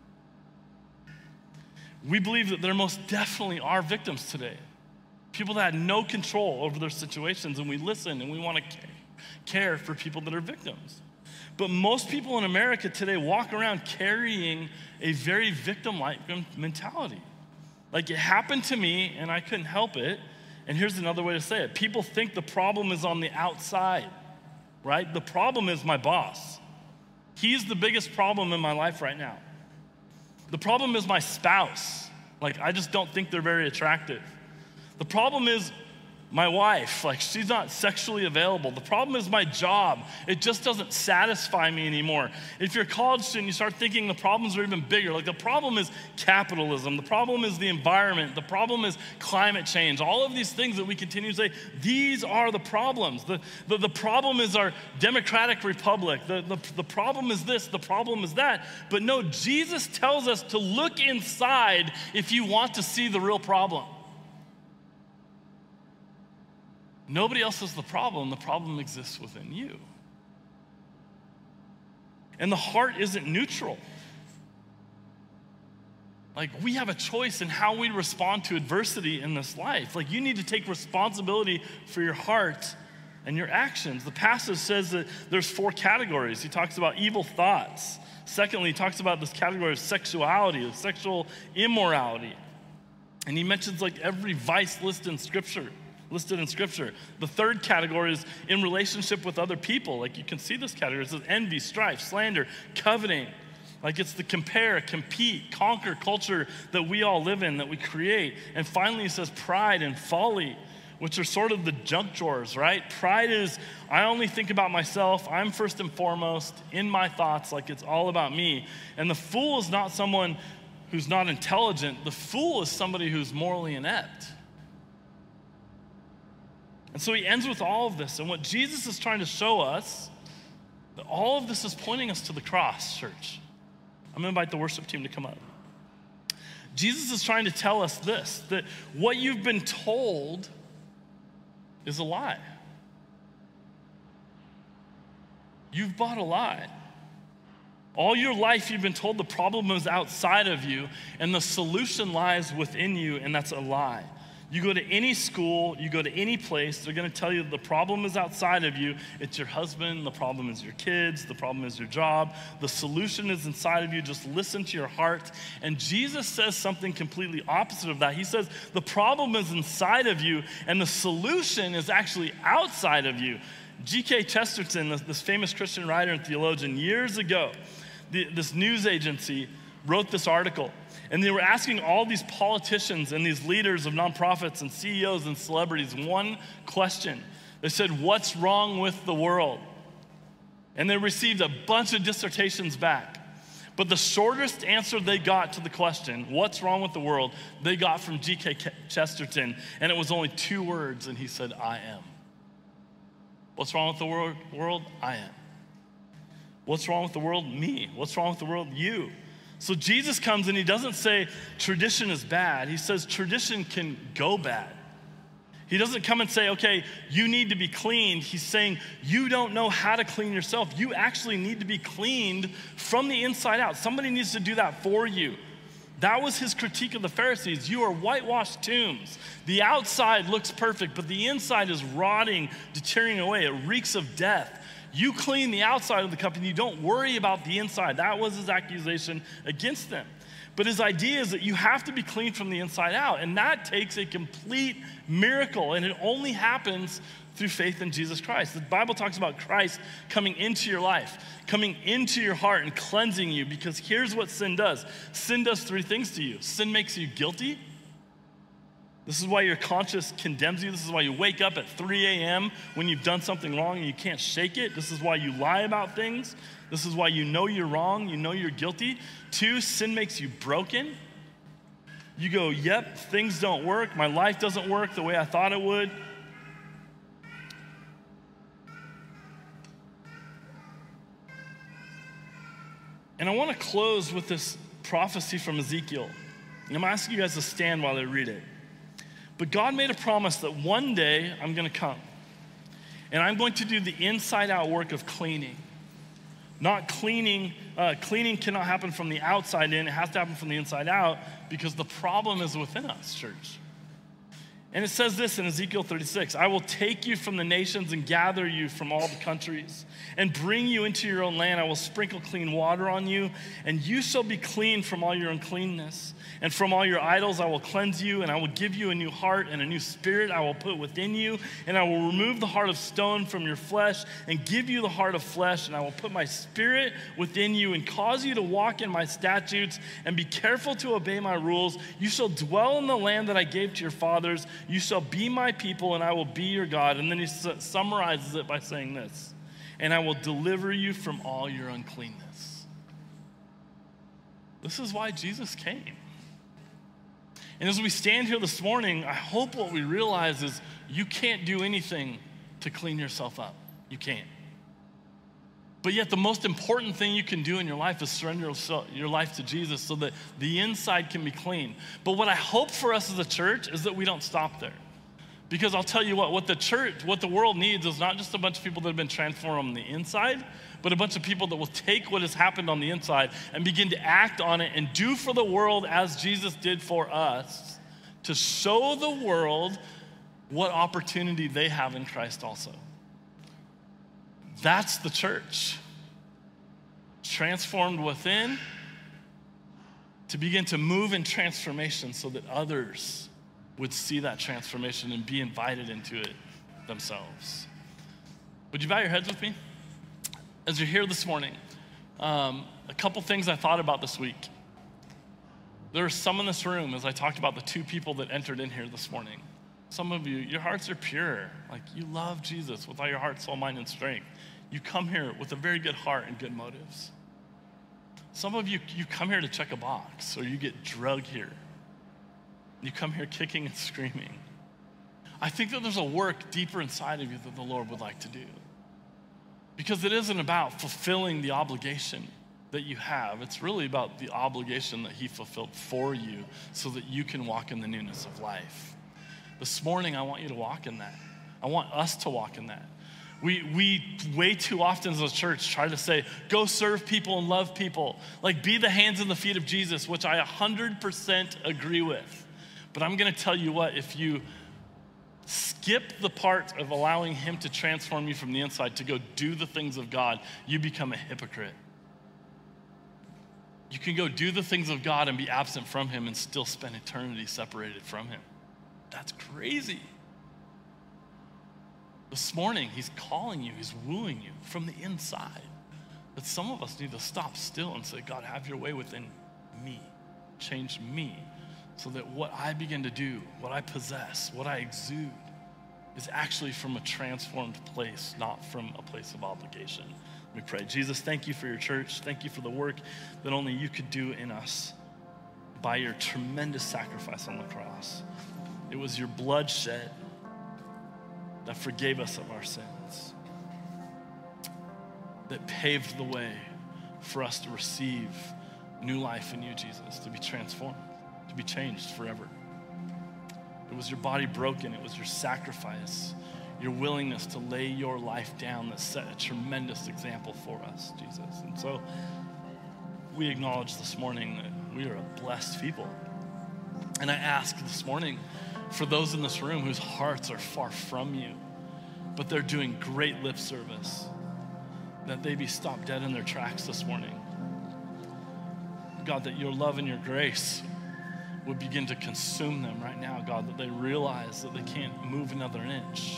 We believe that there most definitely are victims today. People that had no control over their situations, and we listen and we want to care for people that are victims. But most people in America today walk around carrying a very victim-like mentality. Like, it happened to me and I couldn't help it. And here's another way to say it. People think the problem is on the outside, right? The problem is my boss. He's the biggest problem in my life right now. The problem is my spouse. Like, I just don't think they're very attractive. The problem is my wife, like she's not sexually available. The problem is my job. It just doesn't satisfy me anymore. If you're a college student, you start thinking the problems are even bigger. Like the problem is capitalism. The problem is the environment. The problem is climate change. All of these things that we continue to say, these are the problems. The problem is our democratic republic. The problem is this. The problem is that. But no, Jesus tells us to look inside if you want to see the real problem. Nobody else is the problem exists within you. And the heart isn't neutral. Like, we have a choice in how we respond to adversity in this life. Like, you need to take responsibility for your heart and your actions. The passage says that there's 4 categories. He talks about evil thoughts. Secondly, he talks about this category of sexuality, of sexual immorality. And he mentions like every vice listed in Scripture. The third category is in relationship with other people. Like, you can see this category. It says envy, strife, slander, coveting. Like, it's the compare, compete, conquer culture that we all live in, that we create. And finally, he says pride and folly, which are sort of the junk drawers, right? Pride is, I only think about myself. I'm first and foremost in my thoughts, like it's all about me. And the fool is not someone who's not intelligent. The fool is somebody who's morally inept. And so he ends with all of this. And what Jesus is trying to show us, that all of this is pointing us to the cross, church. I'm going to invite the worship team to come up. Jesus is trying to tell us this, that what you've been told is a lie. You've bought a lie. All your life you've been told the problem is outside of you and the solution lies within you, and that's a lie. You go to any school, you go to any place, they're going to tell you the problem is outside of you. It's your husband, the problem is your kids, the problem is your job. The solution is inside of you. Just listen to your heart. And Jesus says something completely opposite of that. He says the problem is inside of you and the solution is actually outside of you. G.K. Chesterton, this famous Christian writer and theologian, years ago, this news agency wrote this article. And they were asking all these politicians and these leaders of nonprofits and CEOs and celebrities one question. They said, what's wrong with the world? And they received a bunch of dissertations back. But the shortest answer they got to the question, what's wrong with the world, they got from G.K. Chesterton. And it was only 2 words, and he said, I am. What's wrong with the world? I am. What's wrong with the world? Me. What's wrong with the world? You. So Jesus comes and he doesn't say tradition is bad. He says tradition can go bad. He doesn't come and say, okay, you need to be cleaned. He's saying you don't know how to clean yourself. You actually need to be cleaned from the inside out. Somebody needs to do that for you. That was his critique of the Pharisees. You are whitewashed tombs. The outside looks perfect, but the inside is rotting, deteriorating away. It reeks of death. You clean the outside of the cup and you don't worry about the inside. That was his accusation against them. But his idea is that you have to be clean from the inside out, and that takes a complete miracle, and it only happens through faith in Jesus Christ. The Bible talks about Christ coming into your life, coming into your heart and cleansing you, because here's what sin does. Sin does three things to you. Sin makes you guilty. This is why your conscience condemns you. This is why you wake up at 3 a.m. when you've done something wrong and you can't shake it. This is why you lie about things. This is why you know you're wrong, you know you're guilty. 2, sin makes you broken. You go, yep, things don't work. My life doesn't work the way I thought it would. And I want to close with this prophecy from Ezekiel. And I'm asking you guys to stand while I read it. But God made a promise that one day I'm going to come. And I'm going to do the inside out work of cleaning. Not cleaning, cleaning cannot happen from the outside in, it has to happen from the inside out, because the problem is within us, church. And it says this in Ezekiel 36, I will take you from the nations and gather you from all the countries and bring you into your own land. I will sprinkle clean water on you, and you shall be clean from all your uncleanness. And from all your idols I will cleanse you, and I will give you a new heart, and a new spirit I will put within you. And I will remove the heart of stone from your flesh and give you the heart of flesh. And I will put my spirit within you and cause you to walk in my statutes and be careful to obey my rules. You shall dwell in the land that I gave to your fathers. You shall be my people, and I will be your God. And then he summarizes it by saying this, and I will deliver you from all your uncleanness. This is why Jesus came. And as we stand here this morning, I hope what we realize is you can't do anything to clean yourself up. You can't. But yet the most important thing you can do in your life is surrender your life to Jesus so that the inside can be clean. But what I hope for us as a church is that we don't stop there. Because I'll tell you what the world needs is not just a bunch of people that have been transformed on the inside, but a bunch of people that will take what has happened on the inside and begin to act on it and do for the world as Jesus did for us, to show the world what opportunity they have in Christ also. That's the church. Transformed within to begin to move in transformation so that others would see that transformation and be invited into it themselves. Would you bow your heads with me? As you're here this morning, a couple things I thought about this week. There are some in this room, as I talked about the 2 people that entered in here this morning. Some of you, your hearts are pure. Like, you love Jesus with all your heart, soul, mind, and strength. You come here with a very good heart and good motives. Some of you, you come here to check a box, or you get drugged here. You come here kicking and screaming. I think that there's a work deeper inside of you that the Lord would like to do. Because it isn't about fulfilling the obligation that you have. It's really about the obligation that he fulfilled for you so that you can walk in the newness of life. This morning, I want you to walk in that. I want us to walk in that. We way too often as a church try to say, go serve people and love people. Like, be the hands and the feet of Jesus, which I 100% agree with. But I'm going to tell you what, if you skip the part of allowing him to transform you from the inside to go do the things of God, you become a hypocrite. You can go do the things of God and be absent from him and still spend eternity separated from him. That's crazy. This morning, he's calling you, he's wooing you from the inside. But some of us need to stop still and say, God, have your way within me. Change me so that what I begin to do, what I possess, what I exude is actually from a transformed place, not from a place of obligation. We pray. Jesus, thank you for your church. Thank you for the work that only you could do in us by your tremendous sacrifice on the cross. It was your blood shed that forgave us of our sins, that paved the way for us to receive new life in you, Jesus, to be transformed, to be changed forever. It was your body broken. It was your sacrifice, your willingness to lay your life down that set a tremendous example for us, Jesus. And so we acknowledge this morning that we are a blessed people. And I ask this morning for those in this room whose hearts are far from you, but they're doing great lip service, that they be stopped dead in their tracks this morning. God, that your love and your grace would begin to consume them right now, God, that they realize that they can't move another inch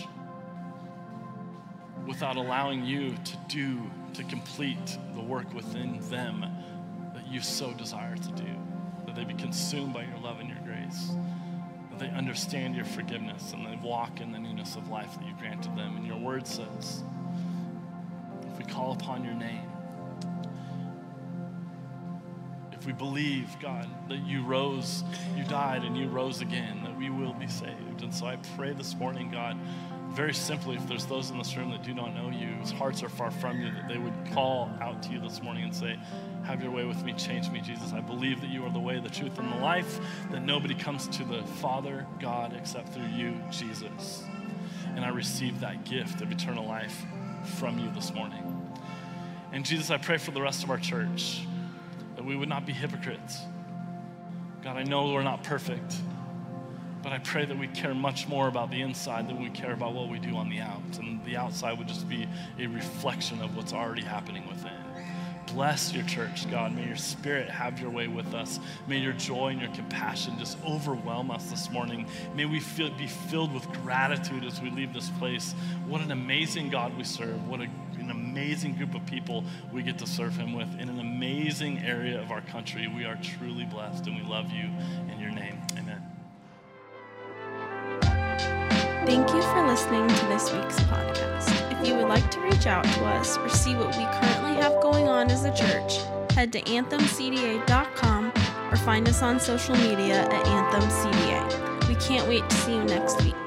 without allowing you to complete the work within them that you so desire to do, that they be consumed by your love and your grace, that they understand your forgiveness and they walk in the newness of life that you granted them. And your word says, if we call upon your name, if we believe, God, that you rose, you died and you rose again, that we will be saved. And so I pray this morning, God, very simply, if there's those in this room that do not know you, whose hearts are far from you, that they would call out to you this morning and say, have your way with me, change me, Jesus. I believe that you are the way, the truth, and the life, that nobody comes to the Father, God, except through you, Jesus. And I receive that gift of eternal life from you this morning. And Jesus, I pray for the rest of our church, that we would not be hypocrites. God, I know we're not perfect, but I pray that we care much more about the inside than we care about what we do on the out. And the outside would just be a reflection of what's already happening within. Bless your church, God. May your spirit have your way with us. May your joy and your compassion just overwhelm us this morning. May we be filled with gratitude as we leave this place. What an amazing God we serve. What an amazing group of people we get to serve him with in an amazing area of our country. We are truly blessed, and we love you in your name. Amen. Thank you for listening to this week's podcast. If you would like to reach out to us or see what we currently have going on as a church, head to anthemcda.com or find us on social media at AnthemCDA. We can't wait to see you next week.